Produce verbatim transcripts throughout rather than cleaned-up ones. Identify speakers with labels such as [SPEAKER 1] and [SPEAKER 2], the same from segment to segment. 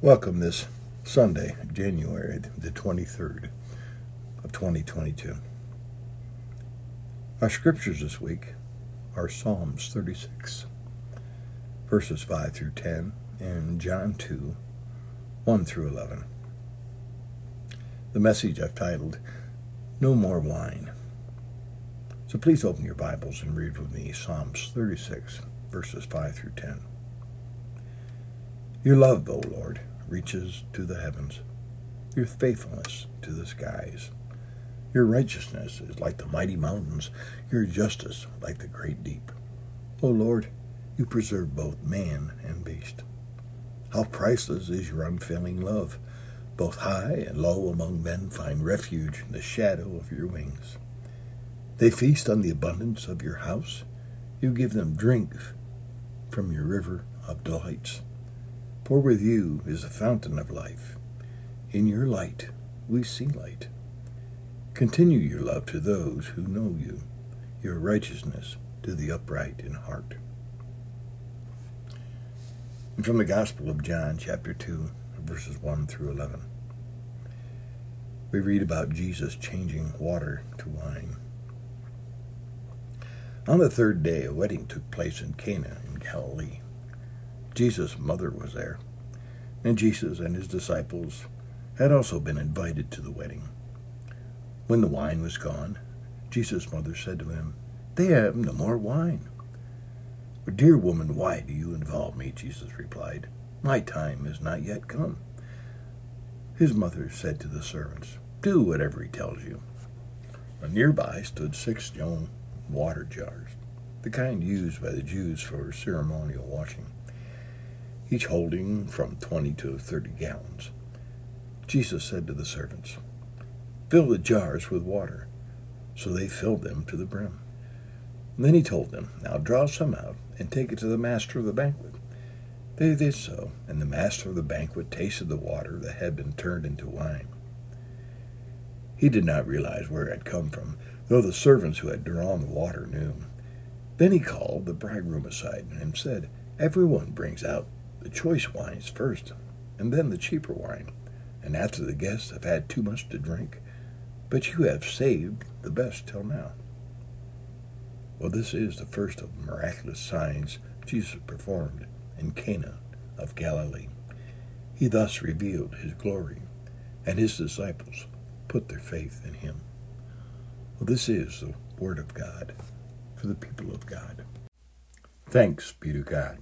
[SPEAKER 1] Welcome this Sunday, January the twenty-third of twenty twenty-two. Our scriptures this week are Psalms thirty-six, verses five through ten, and John two, one through eleven. The message I've titled, No More Wine. So please open your Bibles and read with me Psalms thirty-six, verses five through ten. Your love, O Lord, reaches to the heavens, your faithfulness to the skies. Your righteousness is like the mighty mountains, your justice like the great deep. O Lord, you preserve both man and beast. How priceless is your unfailing love! Both high and low among men find refuge in the shadow of your wings. They feast on the abundance of your house. You give them drink from your river of delights. For with you is the fountain of life. In your light we see light. Continue your love to those who know you, your righteousness to the upright in heart. And from the Gospel of John, chapter two, verses one through eleven, we read about Jesus changing water to wine. On the third day, a wedding took place in Cana in Galilee. Jesus' mother was there, and Jesus and his disciples had also been invited to the wedding. When the wine was gone, Jesus' mother said to him, "They have no more wine." "Dear woman, why do you involve me?" Jesus replied. "My time is not yet come." His mother said to the servants, "Do whatever he tells you." Nearby stood six stone water jars, the kind used by the Jews for ceremonial washing, each holding from twenty to thirty gallons. Jesus said to the servants, "Fill the jars with water." So they filled them to the brim. And then he told them, "Now draw some out and take it to the master of the banquet." They did so, and the master of the banquet tasted the water that had been turned into wine. He did not realize where it had come from, though the servants who had drawn the water knew. Then he called the bridegroom aside and said, "Everyone brings out the choice wines first, and then the cheaper wine, and after the guests have had too much to drink, but you have saved the best till now." Well, this is the first of the miraculous signs Jesus performed in Cana of Galilee. He thus revealed his glory, and his disciples put their faith in him. Well, this is the word of God for the people of God. Thanks be to God.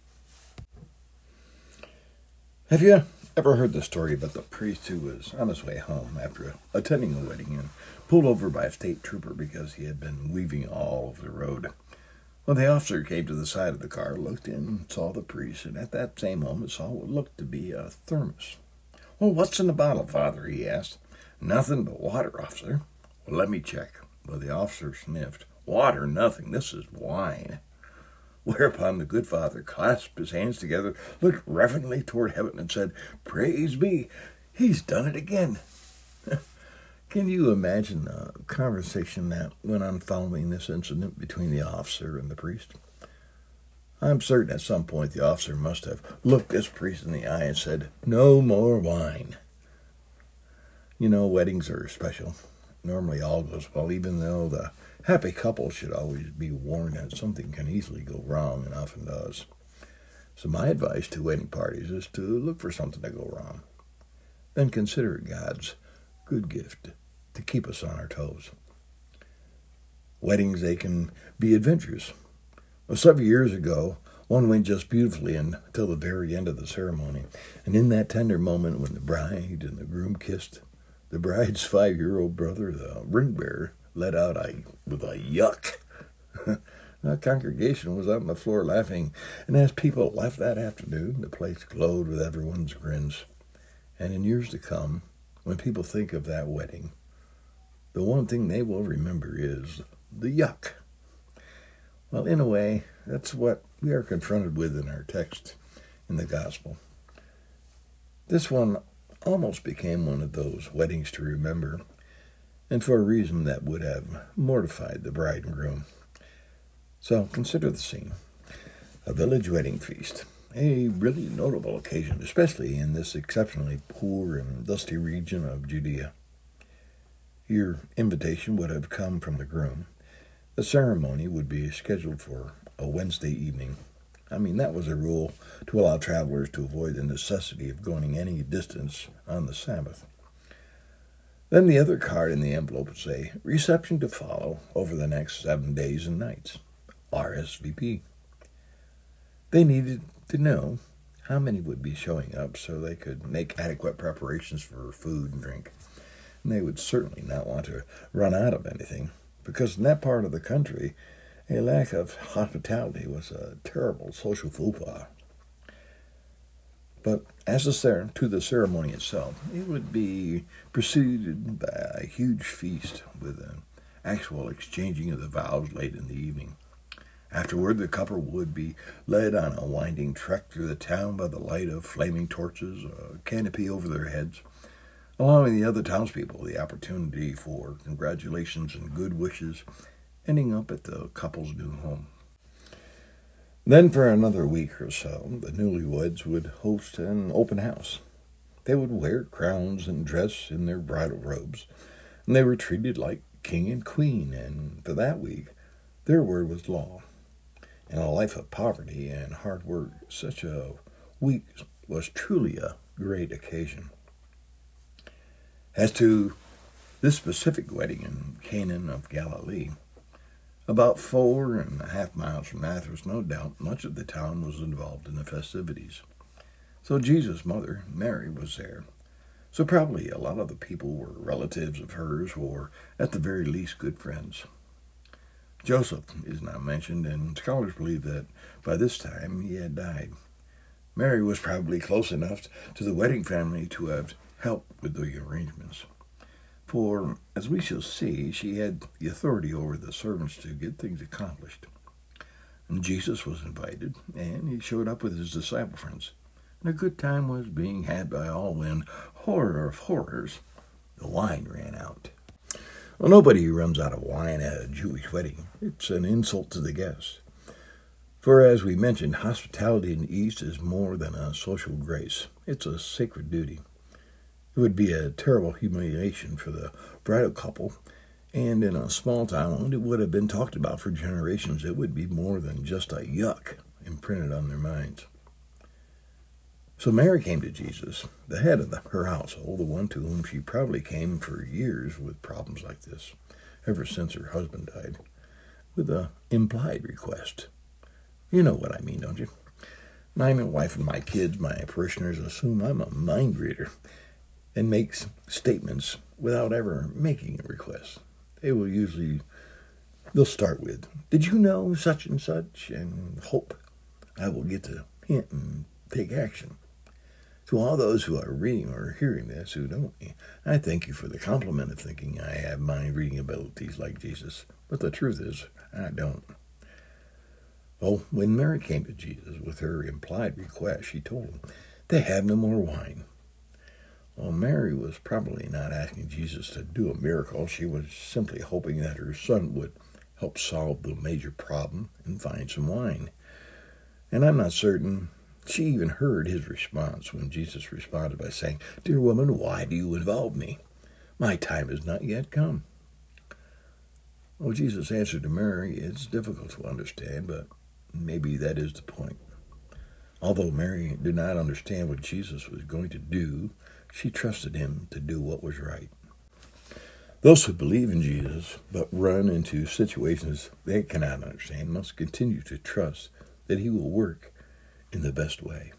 [SPEAKER 1] Have you ever heard the story about the priest who was on his way home after attending a wedding and pulled over by a state trooper because he had been weaving all over the road? Well, the officer came to the side of the car, looked in, saw the priest, and at that same moment saw what looked to be a thermos. "Well, what's in the bottle, Father?" he asked. "Nothing but water, officer." "Well, let me check." Well, the officer sniffed. "Water, nothing. This is wine." Whereupon the good father clasped his hands together, looked reverently toward heaven, and said, "Praise be, he's done it again." Can you imagine the conversation that went on following this incident between the officer and the priest? I'm certain at some point the officer must have looked this priest in the eye and said, "No more wine." You know, weddings are special. Normally all goes well, even though the happy couple should always be warned that something can easily go wrong, and often does. So my advice to wedding parties is to look for something to go wrong. Then consider it God's good gift to keep us on our toes. Weddings, they can be adventures. Well, several years ago, one went just beautifully until the very end of the ceremony. And in that tender moment when the bride and the groom kissed, the bride's five-year-old brother, the ring bearer, let out a, with a yuck. The congregation was on the floor laughing, and as people left that afternoon, the place glowed with everyone's grins. And in years to come, when people think of that wedding, the one thing they will remember is the yuck. Well, in a way, that's what we are confronted with in our text in the gospel. This one almost became one of those weddings to remember, and for a reason that would have mortified the bride and groom. So consider the scene. A village wedding feast, A really notable occasion, especially in this exceptionally poor and dusty region of Judea. Your invitation would have come from the groom. The ceremony would be scheduled for a Wednesday evening. I mean, that was a rule to allow travelers to avoid the necessity of going any distance on the Sabbath. Then the other card in the envelope would say, reception to follow over the next seven days and nights, R S V P. They needed to know how many would be showing up so they could make adequate preparations for food and drink. And they would certainly not want to run out of anything, because in that part of the country, a lack of hospitality was a terrible social faux pas. But as a, to the ceremony itself, it would be preceded by a huge feast with an actual exchanging of the vows late in the evening. Afterward, the couple would be led on a winding trek through the town by the light of flaming torches, a canopy over their heads, allowing the other townspeople the opportunity for congratulations and good wishes, ending up at the couple's new home. Then for another week or so, the newlyweds would host an open house. They would wear crowns and dress in their bridal robes, and they were treated like king and queen, and for that week, their word was law. In a life of poverty and hard work, such a week was truly a great occasion. As to this specific wedding in Cana of Galilee, about four and a half miles from Nazareth, no doubt much of the town was involved in the festivities. So Jesus' mother, Mary, was there. So probably a lot of the people were relatives of hers, or at the very least good friends. Joseph is not mentioned, and scholars believe that by this time he had died. Mary was probably close enough to the wedding family to have helped with the arrangements. For, as we shall see, she had the authority over the servants to get things accomplished. And Jesus was invited, and he showed up with his disciple friends. And a good time was being had by all when, horror of horrors, the wine ran out. Well, nobody runs out of wine at a Jewish wedding. It's an insult to the guests. For as we mentioned, hospitality in the East is more than a social grace. It's a sacred duty. It would be a terrible humiliation for the bridal couple, and in a small town it would have been talked about for generations. It would be more than just a yuck imprinted on their minds. So Mary came to Jesus, the head of the, her household, the one to whom she probably came for years with problems like this, ever since her husband died, with an implied request. You know what I mean, don't you? My wife and my kids, my parishioners, assume I'm a mind reader and makes statements without ever making a request. They will usually, they'll start with, did you know such and such, and hope I will get the hint and take action. To all those who are reading or hearing this who don't, I thank you for the compliment of thinking I have mind reading abilities like Jesus, but the truth is, I don't. Well, when Mary came to Jesus with her implied request, she told him, they have no more wine. Well, Mary was probably not asking Jesus to do a miracle. She was simply hoping that her son would help solve the major problem and find some wine. And I'm not certain she even heard his response when Jesus responded by saying, dear woman, why do you involve me? My time has not yet come. Well, Jesus' answer to Mary is difficult to understand, but maybe that is the point. Although Mary did not understand what Jesus was going to do, she trusted him to do what was right. Those who believe in Jesus but run into situations they cannot understand must continue to trust that he will work in the best way.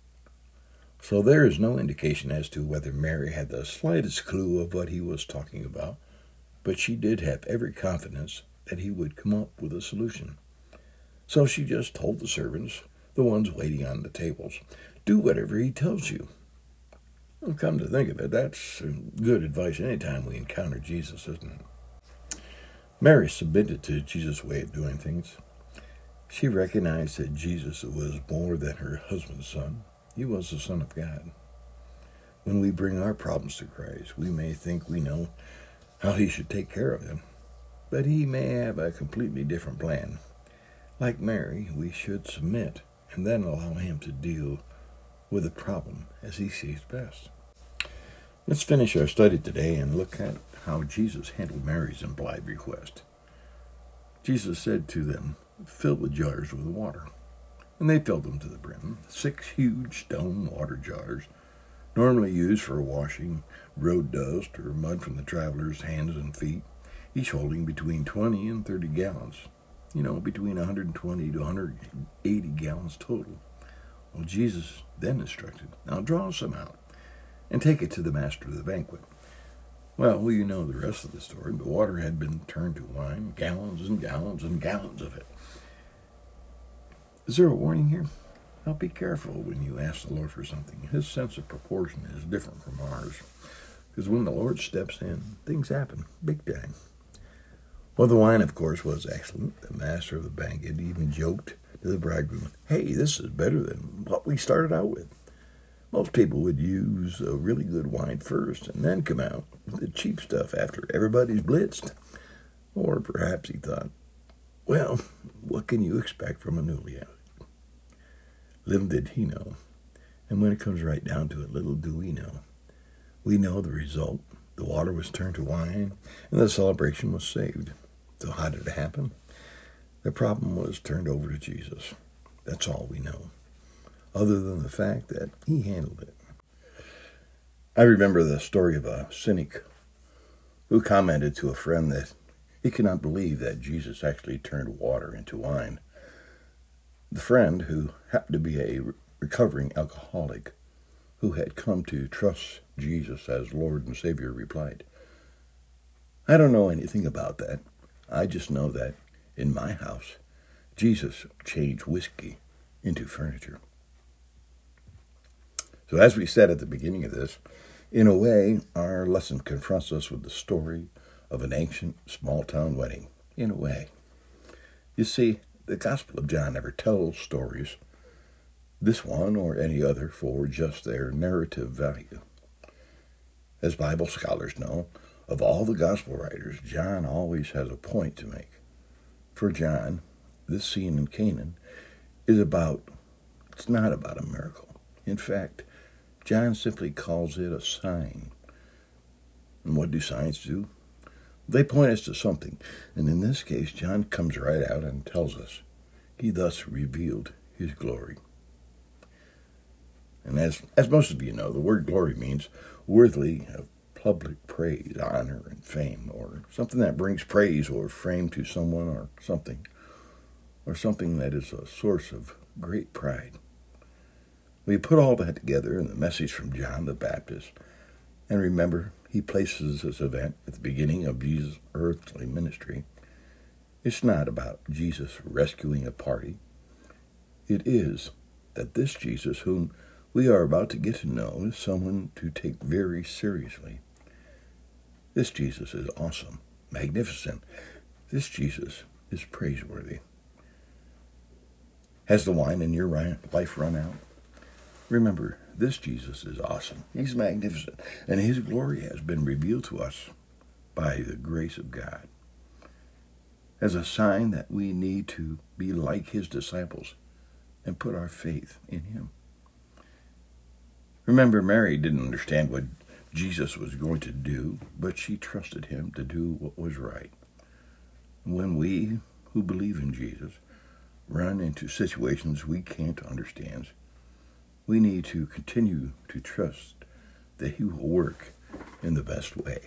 [SPEAKER 1] So there is no indication as to whether Mary had the slightest clue of what he was talking about, but she did have every confidence that he would come up with a solution. So she just told the servants, the ones waiting on the tables, do whatever he tells you. Well, come to think of it, that's good advice anytime we encounter Jesus, isn't it? Mary submitted to Jesus' way of doing things. She recognized that Jesus was more than her husband's son. He was the Son of God. When we bring our problems to Christ, we may think we know how he should take care of them, but he may have a completely different plan. Like Mary, we should submit and then allow him to deal with the problem as he sees best. Let's finish our study today and look at how Jesus handled Mary's implied request. Jesus said to them, "Fill the jars with water." And they filled them to the brim. Six huge stone water jars, normally used for washing road dust or mud from the travelers' hands and feet, each holding between twenty and thirty gallons. You know, between one hundred twenty to one hundred eighty gallons total. Well, Jesus then instructed, "Now draw some out and take it to the master of the banquet." Well, well, you know the rest of the story. The water had been turned to wine, gallons and gallons and gallons of it. Is there a warning here? Now be careful when you ask the Lord for something. His sense of proportion is different from ours. Because when the Lord steps in, things happen big time. Well, the wine, of course, was excellent. The master of the banquet even joked to the bridegroom, "Hey, this is better than what we started out with." Most people would use a really good wine first and then come out with the cheap stuff after everybody's blitzed. Or perhaps he thought, well, what can you expect from a newlywed? Little did he know. And when it comes right down to it, little do we know. We know the result. The water was turned to wine and the celebration was saved. So how did it happen? The problem was turned over to Jesus. That's all we know, other than the fact that he handled it. I remember the story of a cynic who commented to a friend that he could not believe that Jesus actually turned water into wine. The friend, who happened to be a recovering alcoholic who had come to trust Jesus as Lord and Savior, replied, "I don't know anything about that. I just know that in my house, Jesus changed whiskey into furniture." So as we said at the beginning of this, in a way, our lesson confronts us with the story of an ancient small-town wedding. In a way. You see, the Gospel of John never tells stories, this one or any other, for just their narrative value. As Bible scholars know, of all the Gospel writers, John always has a point to make. For John, this scene in Canaan is about, it's not about a miracle. In fact, John simply calls it a sign. And what do signs do? They point us to something, and in this case, John comes right out and tells us, he thus revealed his glory. And as, as most of you know, the word glory means worthy of public praise, honor, and fame, or something that brings praise or fame to someone or something, or something that is a source of great pride. We put all that together in the message from John the Baptist, and remember, he places this event at the beginning of Jesus' earthly ministry. It's not about Jesus rescuing a party. It is that this Jesus, whom we are about to get to know, is someone to take very seriously. This Jesus is awesome, magnificent. This Jesus is praiseworthy. Has the wine in your life run out? Remember, this Jesus is awesome. He's magnificent, and his glory has been revealed to us by the grace of God as a sign that we need to be like his disciples and put our faith in him. Remember, Mary didn't understand what Jesus was going to do, but she trusted him to do what was right. When we who believe in Jesus run into situations we can't understand, we need to continue to trust that he will work in the best way.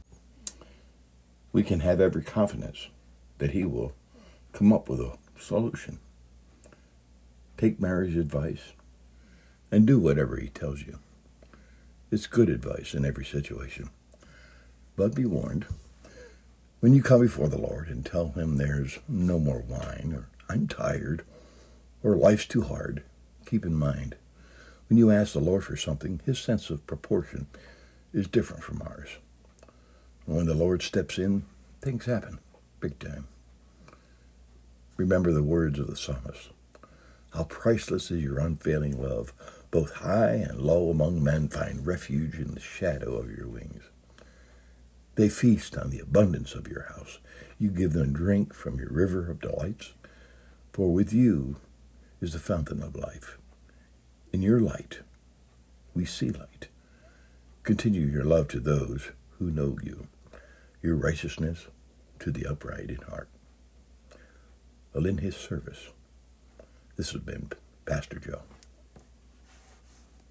[SPEAKER 1] We can have every confidence that he will come up with a solution. Take Mary's advice and do whatever he tells you. It's good advice in every situation. But be warned, when you come before the Lord and tell him there's no more wine, or I'm tired, or life's too hard, keep in mind, when you ask the Lord for something, his sense of proportion is different from ours. When the Lord steps in, things happen, big time. Remember the words of the psalmist. How priceless is your unfailing love. Both high and low among men find refuge in the shadow of your wings. They feast on the abundance of your house. You give them drink from your river of delights. For with you is the fountain of life. In your light, we see light. Continue your love to those who know you, your righteousness to the upright in heart. Well, in his service, this has been Pastor Joe.